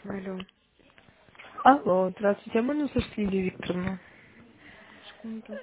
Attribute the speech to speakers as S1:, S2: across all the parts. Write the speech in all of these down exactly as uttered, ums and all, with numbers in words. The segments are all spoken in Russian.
S1: Алло,
S2: Алло, здравствуйте, а можно услышать Лилию Викторовну?
S1: секунду.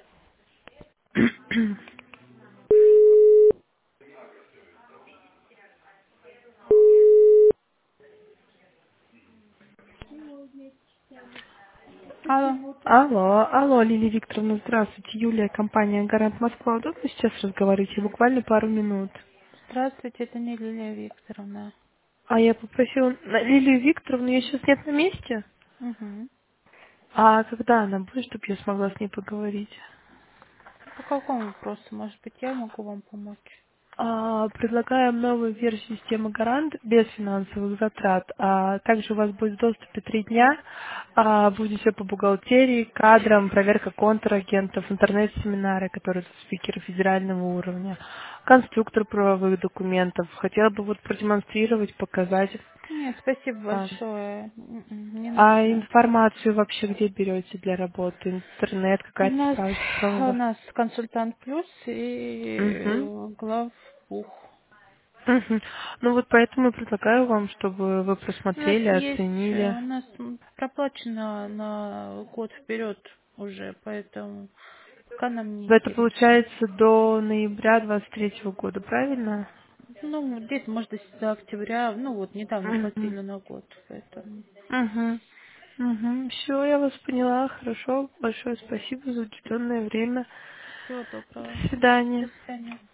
S1: Алло.
S2: Алло, алло, Лилия Викторовна, здравствуйте, Юлия, компания «Гарант Москва». Удобно сейчас разговаривать? Я буквально пару минут.
S1: Здравствуйте, это не Лилия Викторовна.
S2: А я попросила на- Лилию Викторовну, ее сейчас нет на месте?
S1: Угу.
S2: А когда она будет, чтобы я смогла с ней поговорить?
S1: По какому вопросу? Может быть, я могу вам помочь?
S2: А, предлагаем новую версию системы Гарант без финансовых затрат. А также у вас будет в доступе три дня. А, будет все по бухгалтерии, кадрам, проверка контрагентов, интернет-семинары, которые тут спикеры федерального уровня, конструктор правовых документов. Хотела бы вот продемонстрировать, показать.
S1: Нет, спасибо
S2: А,
S1: большое. М-м, Не
S2: а
S1: нужно.
S2: информацию вообще где берете для работы? Интернет,
S1: У
S2: какая-то
S1: нас, у
S2: справочная?
S1: нас консультант плюс и
S2: Угу.
S1: э, главбух.
S2: Мгм. Ну вот поэтому и предлагаю вам, чтобы вы
S1: У нас
S2: просмотрели,
S1: есть, э,
S2: оценили.
S1: у нас м, проплачено на год вперед уже, поэтому пока нам не
S2: Это
S1: интересно.
S2: получается до ноября двадцать третьего года, правильно?
S1: Ну, где-то, может, до с- до октября. Ну, вот, недавно
S2: Угу.
S1: платили на год, поэтому.
S2: Угу. Угу. Все, я вас поняла. Хорошо. Большое спасибо за уделенное время.
S1: Всего доброго.
S2: До свидания.
S1: До свидания.